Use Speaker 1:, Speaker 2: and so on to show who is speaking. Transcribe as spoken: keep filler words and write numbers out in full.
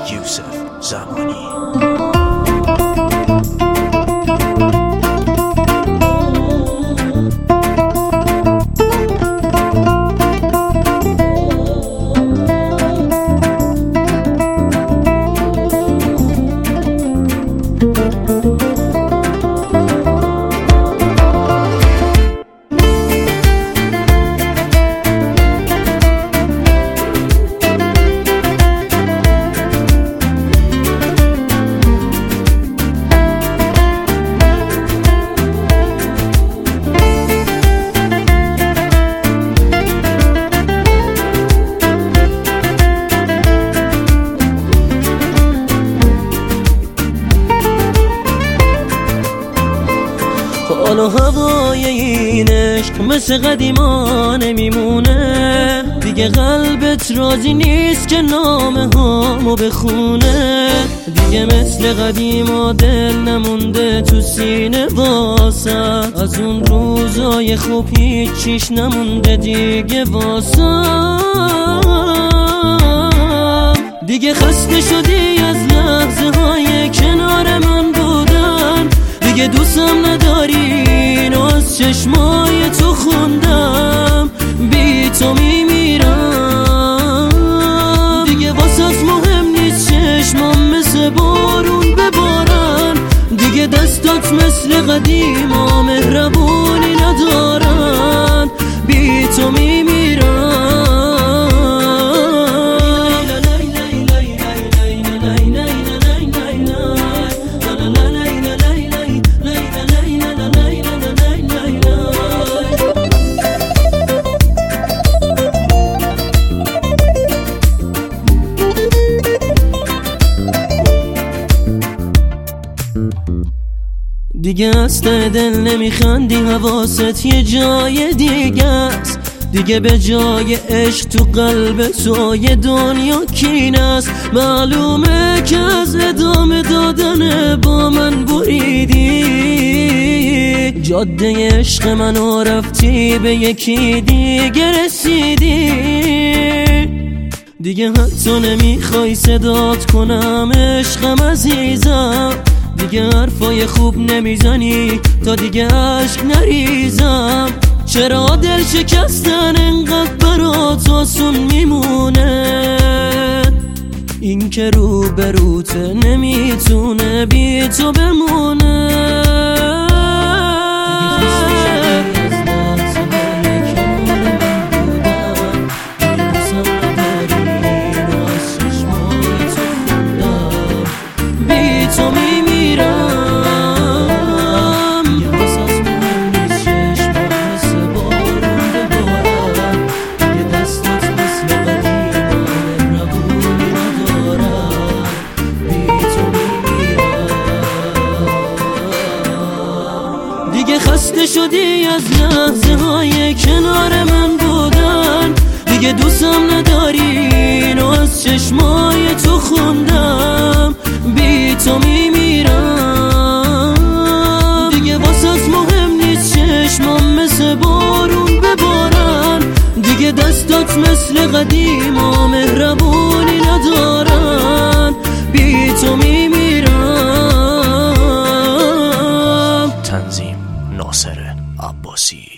Speaker 1: یوسف زمانی.
Speaker 2: حالا هوای این عشق مثل قدیما نمیمونه دیگه، قلبت راضی نیست که نامه هامو بخونه دیگه، مثل قدیما دل نمونده تو سینه واسه، از اون روزای خوب هیچیش نمونده دیگه واسه. دیگه خسته شدی از لحظه های کنار من بودن، دیگه دوستم نداری اینو از چشمای تو خوندم، بی تو میمیرم دیگه، واسه مهم نیست چشمام مثل بارون ببارن دیگه، دستات مثل قدیما مهربونی ندارن، بی تو میمیرم. دیگه از ته دل نمیخندی، حواست یه جای دیگه است دیگه، به جای عشق تو قلب تو یه دنیا کینه است. معلومه که از ادامه دادن با من بریدی، جاده عشق منو رفتی به یکی دیگه رسیدی دیگه، حتی نمیخوای صدات کنم عشقم عزیزم، دیگه حرفای خوب نمیزنی تا دیگه عشق نریزم. چرا دل شکستن انقدر برات آسون میمونه، این که رو بروت نمیتونه بی تو بمونه. دیگه خسته شدی از لحظه های کنار من بودن، دیگه دوستم نداری اینو از چشمای تو خوندم، بی تو میمیرم دیگه، واسه مهم نیست چشمام مثل بارون ببارن دیگه، دستات مثل قدیما مهربونی ندارن، بی تو میمیرم.
Speaker 1: تنظیم ناصر عباسی.